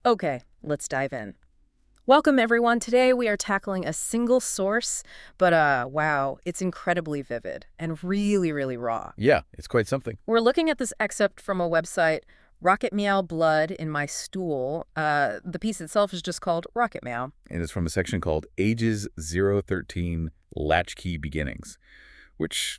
Okay, let's dive in. Welcome, everyone. Today we are tackling a single source, but wow, it's incredibly vivid and really, really raw. Yeah, it's quite something. We're looking at this excerpt from a website, Rocket Meow Blood in My Stool. The piece itself is just called Rocket Meow. And it's from a section called Ages 013 Latchkey Beginnings, which,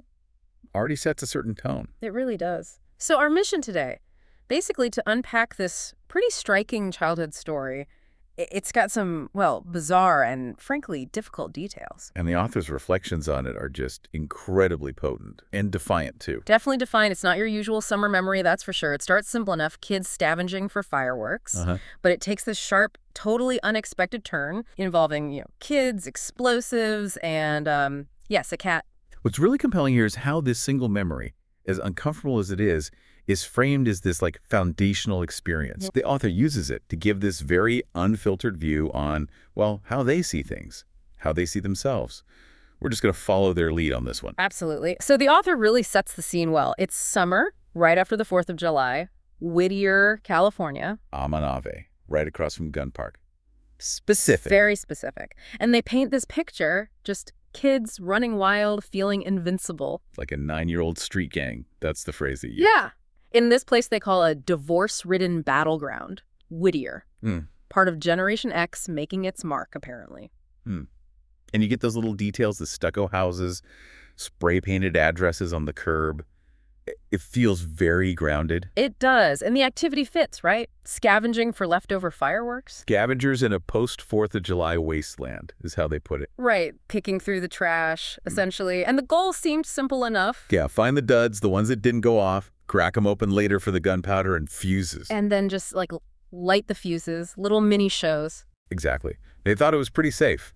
already sets a certain tone. It really does. So our mission today, basically to unpack this pretty striking childhood story. It's got some, well, bizarre and frankly difficult details. And the author's reflections on it are just incredibly potent and defiant, too. Definitely defined. It's not your usual summer memory, that's for sure. It starts simple enough, kids scavenging for fireworks, but it takes this sharp, totally unexpected turn involving, kids, explosives, and, yes, a cat. What's really compelling here is how this single memory, as uncomfortable as it is framed as this foundational experience. The author uses it to give this very unfiltered view on, well, how they see things, how they see themselves. We're just going to follow their lead on this one. Absolutely. So the author really sets the scene well. It's summer, right after the 4th of July, Whittier, California. Amanave, right across from Gun Park. Specific. Very specific. And they paint this picture, just kids running wild, feeling invincible. Like a 9-year-old street gang. That's the phrase they use. Yeah. In this place they call a divorce-ridden battleground, Whittier. Part of Generation X making its mark, apparently. And you get those little details, the stucco houses, spray-painted addresses on the curb. It feels very grounded. It does. And the activity fits, right? Scavenging for leftover fireworks. Scavengers in a post-4th of July wasteland is how they put it. Right. Picking through the trash, essentially. And the goal seemed simple enough. Yeah, find the duds, the ones that didn't go off, crack them open later for the gunpowder and fuses. And then just, light the fuses, little mini shows. Exactly. They thought it was pretty safe.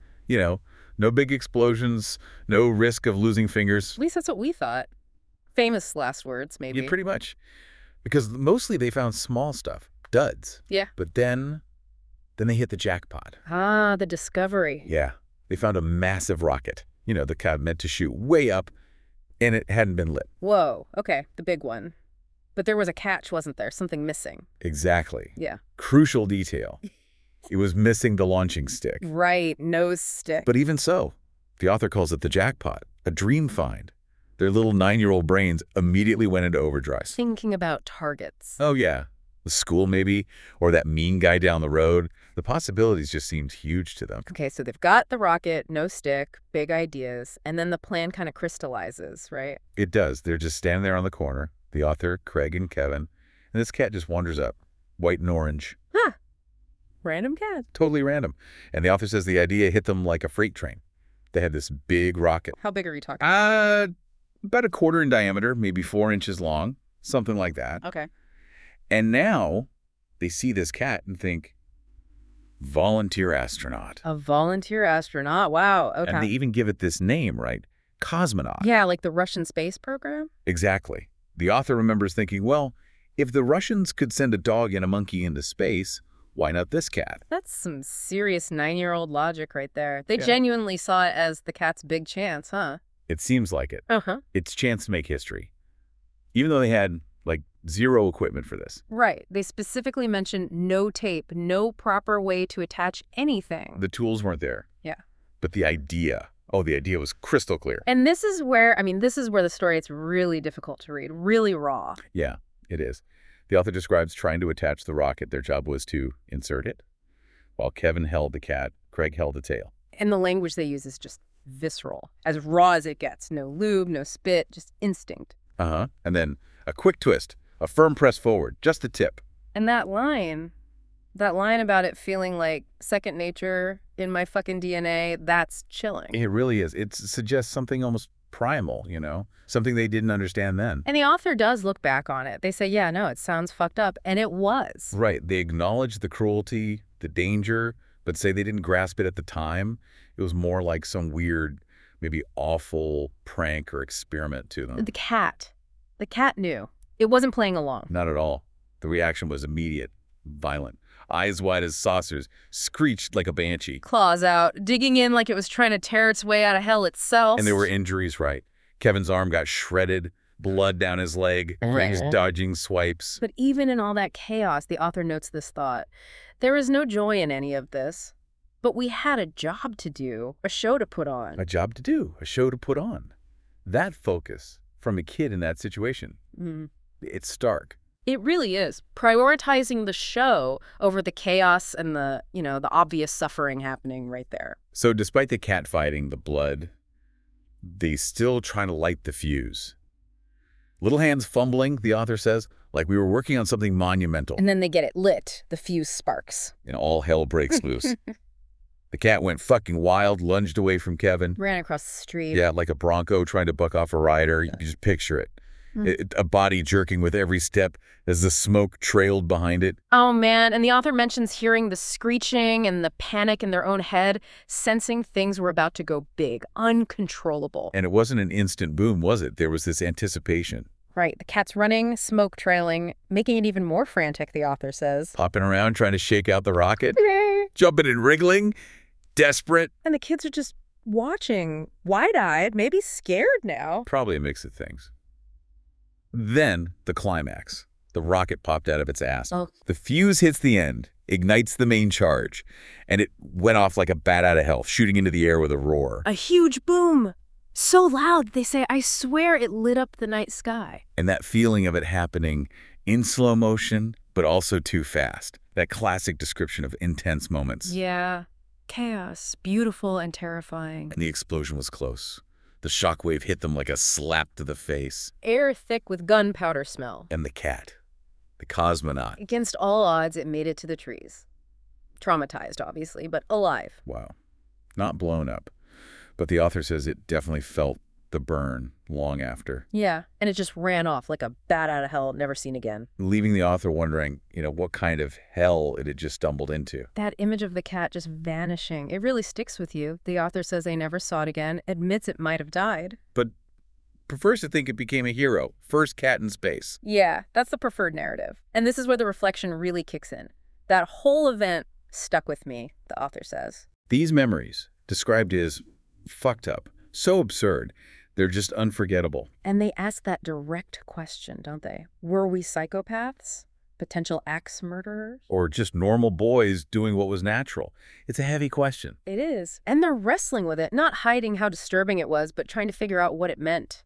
No big explosions, no risk of losing fingers. At least that's what we thought. Famous last words, maybe. Yeah, pretty much. Because mostly they found small stuff, duds. Yeah. But then they hit the jackpot. Ah, the discovery. Yeah. They found a massive rocket, the kind meant to shoot way up, and it hadn't been lit. Whoa. Okay, the big one. But there was a catch, wasn't there? Something missing. Exactly. Yeah. Crucial detail. It was missing the launching stick. Right, nose stick. But even so, the author calls it the jackpot, a dream find. Their little 9-year-old brains immediately went into overdrive. Thinking about targets. Oh, yeah. The school, maybe, or that mean guy down the road. The possibilities just seemed huge to them. Okay, so they've got the rocket, no stick, big ideas, and then the plan kind of crystallizes, right? It does. They're just standing there on the corner, the author, Craig and Kevin, and this cat just wanders up, white and orange. Huh. Random cat. Totally random. And the author says the idea hit them like a freight train. They had this big rocket. How big are you talking? About a quarter in diameter, maybe 4 inches long, something like that. Okay. And now they see this cat and think, volunteer astronaut. A volunteer astronaut. Wow. Okay. And they even give it this name, right? Cosmonaut. Yeah, like the Russian space program? Exactly. The author remembers thinking, well, if the Russians could send a dog and a monkey into space, why not this cat? That's some serious 9-year-old logic right there. They genuinely saw it as the cat's big chance, huh? It seems like it. Uh-huh. Its chance to make history. Even though they had, zero equipment for this. Right. They specifically mentioned no tape, no proper way to attach anything. The tools weren't there. Yeah. But the idea was crystal clear. And this is where the story gets really difficult to read, really raw. Yeah, it is. The author describes trying to attach the rocket. Their job was to insert it. While Kevin held the cat, Craig held the tail. And the language they use is just visceral, as raw as it gets. No lube, no spit, just instinct. Uh-huh. And then a quick twist, a firm press forward, just the tip. And that line about it feeling like second nature in my fucking DNA, that's chilling. It really is. It suggests something almost primal, something they didn't understand then. And the author does look back on it. They say, yeah, no, it sounds fucked up. And it was. Right. They acknowledge the cruelty, the danger, but say they didn't grasp it at the time. It was more like some weird, maybe awful prank or experiment to them. The cat knew. It wasn't playing along. Not at all. The reaction was immediate, violent. Eyes wide as saucers, screeched like a banshee. Claws out, digging in like it was trying to tear its way out of hell itself. And there were injuries, right? Kevin's arm got shredded. blood down his leg, things dodging swipes. But even in all that chaos, the author notes this thought. There is no joy in any of this. But we had a job to do, a show to put on. A job to do, a show to put on. That focus from a kid in that situation, it's stark. It really is. Prioritizing the show over the chaos and the obvious suffering happening right there. So despite the cat fighting, the blood, they still trying to light the fuse. Little hands fumbling, the author says, like we were working on something monumental. And then they get it lit. The fuse sparks. And all hell breaks loose. The cat went fucking wild, lunged away from Kevin. Ran across the street. Yeah, like a bronco trying to buck off a rider. You can just picture it. A body jerking with every step as the smoke trailed behind it. Oh, man. And the author mentions hearing the screeching and the panic in their own head, sensing things were about to go big, uncontrollable. And it wasn't an instant boom, was it? There was this anticipation. Right. The cat's running, smoke trailing, making it even more frantic, the author says. Popping around, trying to shake out the rocket. Jumping and wriggling. Desperate. And the kids are just watching, wide-eyed, maybe scared now. Probably a mix of things. Then, the climax. The rocket popped out of its ass. Oh. The fuse hits the end, ignites the main charge, and it went off like a bat out of hell, shooting into the air with a roar. A huge boom. So loud, they say, I swear it lit up the night sky. And that feeling of it happening in slow motion, but also too fast. That classic description of intense moments. Yeah. Chaos, beautiful and terrifying. And the explosion was close. The shockwave hit them like a slap to the face. Air thick with gunpowder smell. And the cat, the cosmonaut. Against all odds, it made it to the trees. Traumatized, obviously, but alive. Wow. Not blown up. But the author says it definitely felt the burn long after. Yeah, and it just ran off like a bat out of hell, never seen again. Leaving the author wondering, what kind of hell it had just stumbled into. That image of the cat just vanishing, it really sticks with you. The author says they never saw it again, admits it might have died. But prefers to think it became a hero. First cat in space. Yeah, that's the preferred narrative. And this is where the reflection really kicks in. That whole event stuck with me, the author says. These memories, described as fucked up, so absurd, they're just unforgettable. And they ask that direct question, don't they? Were we psychopaths? Potential axe murderers? Or just normal boys doing what was natural? It's a heavy question. It is. And they're wrestling with it, not hiding how disturbing it was, but trying to figure out what it meant,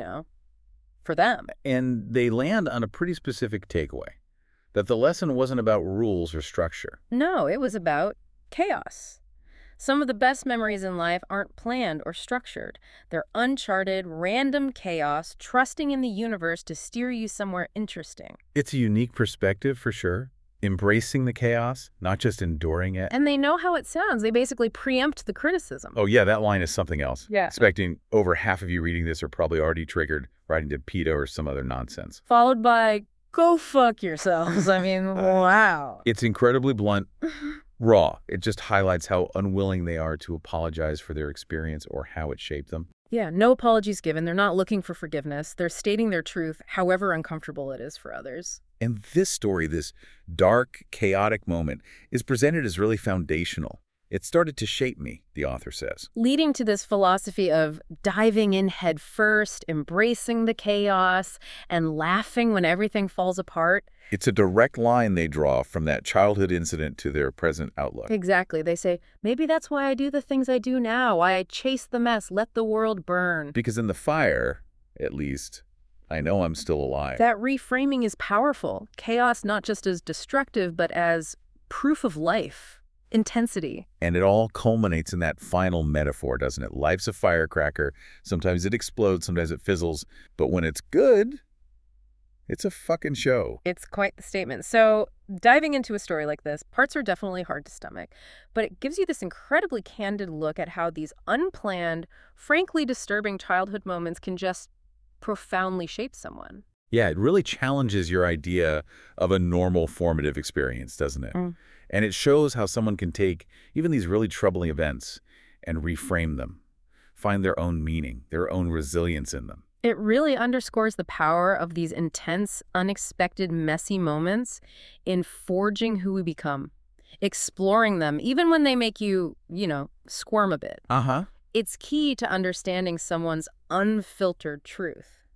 for them. And they land on a pretty specific takeaway, that the lesson wasn't about rules or structure. No, it was about chaos. Some of the best memories in life aren't planned or structured. They're uncharted, random chaos, trusting in the universe to steer you somewhere interesting. It's a unique perspective for sure. Embracing the chaos, not just enduring it. And they know how it sounds. They basically preempt the criticism. Oh yeah, that line is something else. Yeah. Expecting over half of you reading this are probably already triggered, writing to PETA or some other nonsense. Followed by, go fuck yourselves. I mean, wow. It's incredibly blunt. Raw. It just highlights how unwilling they are to apologize for their experience or how it shaped them. Yeah, no apologies given. They're not looking for forgiveness. They're stating their truth, however uncomfortable it is for others. And this story, this dark, chaotic moment, is presented as really foundational. It started to shape me, the author says. Leading to this philosophy of diving in head first, embracing the chaos, and laughing when everything falls apart. It's a direct line they draw from that childhood incident to their present outlook. Exactly. They say, maybe that's why I do the things I do now, why I chase the mess, let the world burn. Because in the fire, at least, I know I'm still alive. That reframing is powerful. Chaos not just as destructive, but as proof of life. Intensity. And it all culminates in that final metaphor, doesn't it? Life's a firecracker. Sometimes it explodes, sometimes it fizzles. But when it's good, it's a fucking show. It's quite the statement. So diving into a story like this, parts are definitely hard to stomach. But it gives you this incredibly candid look at how these unplanned, frankly disturbing childhood moments can just profoundly shape someone. Yeah, it really challenges your idea of a normal formative experience, doesn't it? And it shows how someone can take even these really troubling events and reframe them, find their own meaning, their own resilience in them. It really underscores the power of these intense, unexpected, messy moments in forging who we become, exploring them, even when they make you, squirm a bit. Uh-huh. It's key to understanding someone's unfiltered truth.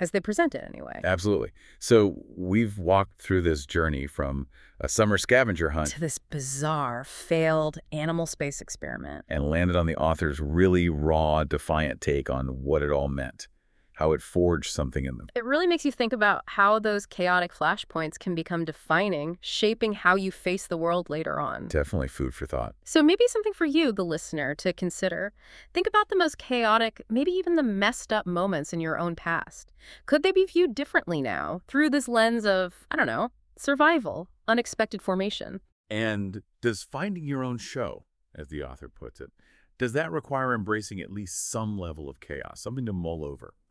as they present it anyway. Absolutely. So we've walked through this journey from a summer scavenger hunt To this bizarre, failed animal space experiment. and landed on the author's really raw, defiant take on what it all meant, how it forged something in them. It really makes you think about how those chaotic flashpoints can become defining, shaping how you face the world later on. Definitely food for thought. So maybe something for you, the listener, to consider. Think about the most chaotic, maybe even the messed up moments in your own past. Could they be viewed differently now through this lens of, I don't know, survival, unexpected formation? And does finding your own show, as the author puts it, does that require embracing at least some level of chaos, something to mull over?